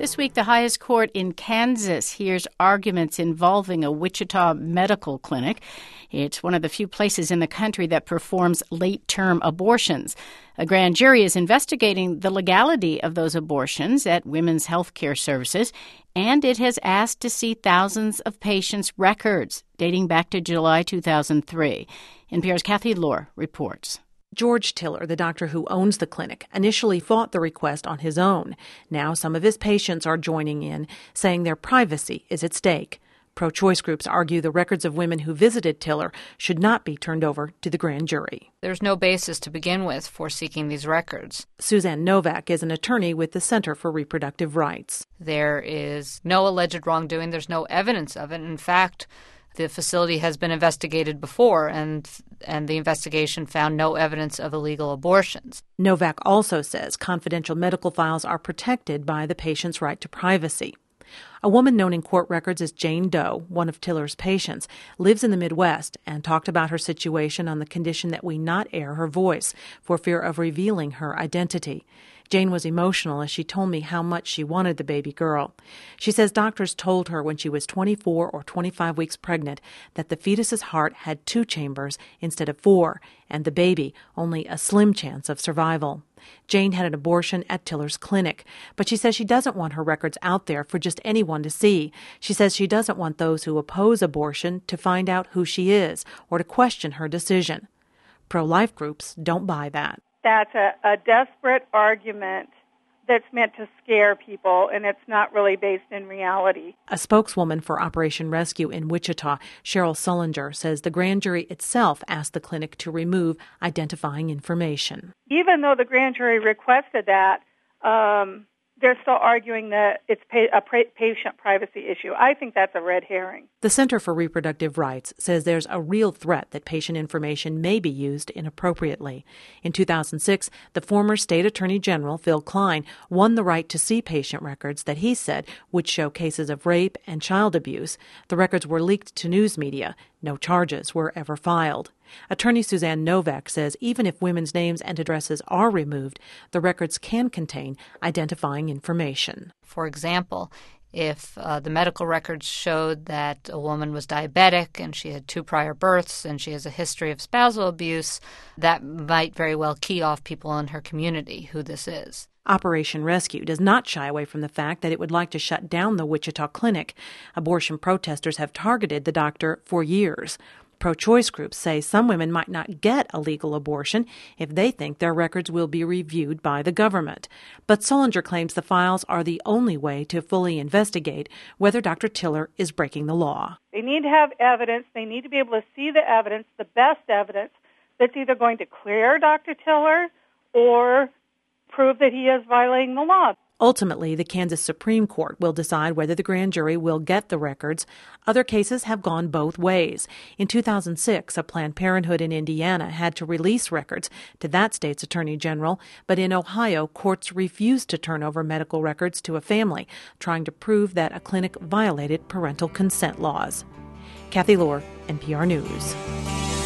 This week, the highest court in Kansas hears arguments involving a Wichita medical clinic. It's one of the few places in the country that performs late-term abortions. A grand jury is investigating the legality of those abortions at Women's Health Care Services, and it has asked to see thousands of patients' records dating back to July 2003. NPR's Kathy Lohr reports. George Tiller, the doctor who owns the clinic, initially fought the request on his own. Now some of his patients are joining in, saying their privacy is at stake. Pro-choice groups argue the records of women who visited Tiller should not be turned over to the grand jury. There's no basis to begin with for seeking these records. Suzanne Novak is an attorney with the Center for Reproductive Rights. There is no alleged wrongdoing. There's no evidence of it. In fact, the facility has been investigated before, and the investigation found no evidence of illegal abortions. Novak also says confidential medical files are protected by the patient's right to privacy. A woman known in court records as Jane Doe, one of Tiller's patients, lives in the Midwest and talked about her situation on the condition that we not air her voice for fear of revealing her identity. Jane was emotional as she told me how much she wanted the baby girl. She says doctors told her when she was 24 or 25 weeks pregnant that the fetus's heart had 2 chambers instead of 4, and the baby only a slim chance of survival. Jane had an abortion at Tiller's clinic, but she says she doesn't want her records out there for just anyone to see. She says she doesn't want those who oppose abortion to find out who she is or to question her decision. Pro-life groups don't buy that. That's a desperate argument that's meant to scare people, and it's not really based in reality. A spokeswoman for Operation Rescue in Wichita, Cheryl Sullinger, says the grand jury itself asked the clinic to remove identifying information. Even though the grand jury requested that, they're still arguing that it's a patient privacy issue. I think that's a red herring. The Center for Reproductive Rights says there's a real threat that patient information may be used inappropriately. In 2006, the former state attorney general, Phil Kline, won the right to see patient records that he said would show cases of rape and child abuse. The records were leaked to news media. No charges were ever filed. Attorney Suzanne Novak says even if women's names and addresses are removed, the records can contain identifying information. For example, if the medical records showed that a woman was diabetic and she had 2 prior births and she has a history of spousal abuse, that might very well key off people in her community who this is. Operation Rescue does not shy away from the fact that it would like to shut down the Wichita clinic. Abortion protesters have targeted the doctor for years. Pro-choice groups say some women might not get a legal abortion if they think their records will be reviewed by the government. But Sullinger claims the files are the only way to fully investigate whether Dr. Tiller is breaking the law. They need to have evidence. They need to be able to see the evidence, the best evidence, that's either going to clear Dr. Tiller or prove that he is violating the law. Ultimately, the Kansas Supreme Court will decide whether the grand jury will get the records. Other cases have gone both ways. In 2006, a Planned Parenthood in Indiana had to release records to that state's attorney general, but in Ohio, courts refused to turn over medical records to a family, trying to prove that a clinic violated parental consent laws. Kathy Lohr, NPR News.